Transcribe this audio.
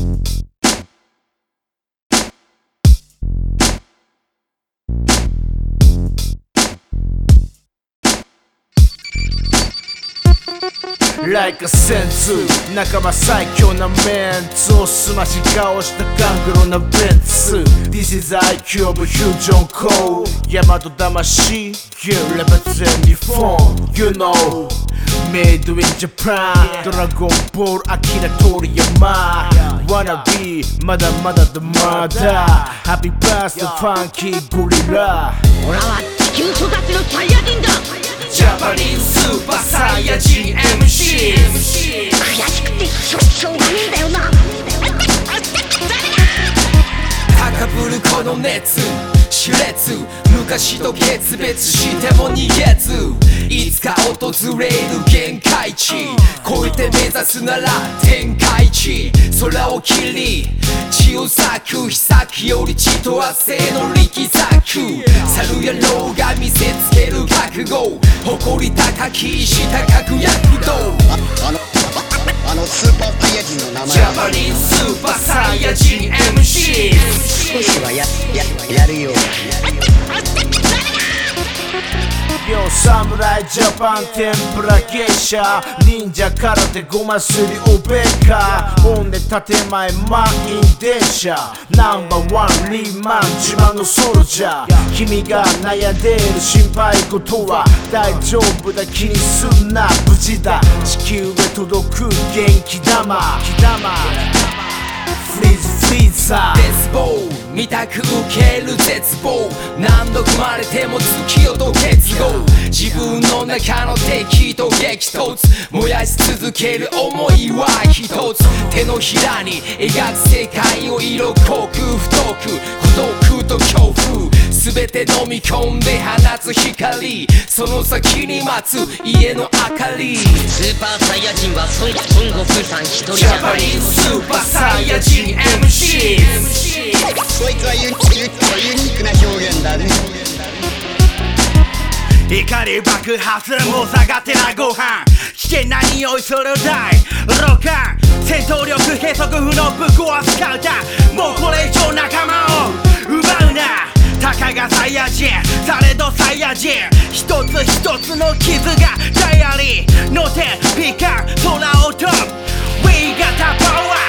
Like a 戦図仲間最強なメンツをすまし顔したガングロなベンツ This is IQ of Fusion Code 大和魂 You represent me phone You know Made in Japan ドラゴンボールアキラトリヤマ Wanna be まだまだthe mother Happy birthday funky gorilla 俺は地球育ちのサイヤ人だジャパニーズスーパーサイヤ人 MC 悔しくてしょうがねえんだよな高ぶるこの熱熾烈昔と決別しても逃げずいつか訪れる限界値超えて目指すなら天界地空を切り血を裂く秘策より血と汗の力作猿野郎が見せつける覚悟誇り高きした格躍動あのスーパーサイヤ人の名前ジャパニーズスーパーサイヤ人 MC 少しはやるよ Yo 侍ジャパン天ぷら芸者忍者空手ごますりおべか本音建前満員電車ナンバーワンリーマン自慢のソルジャー君が悩んでいる心配事は大丈夫だ気にすんな無事だ地球へ届く元気玉フリーズフリーザー絶望見たく受ける絶望何度踏まれても突き落と結合自分の中の敵と激突燃やし続ける想いは一つ手のひらに描く世界を色濃く太く孤独と恐怖全て飲み込んで放つ光その先に待つ家の明かりスーパーサイヤ人は孫悟空さん一人じジャゃないパニーズスーパーサイヤ人 MC そいつはユニークな表現だね怒り爆発もう下がってないご飯危険な匂いする大ロカン戦闘力閉塞不能ぶっ壊すカウンターもうこれ以上仲間を奪うなたかがサイヤ人されどサイヤ人一つ一つの傷がダイアリーの手ピカン空を飛ぶ We got the power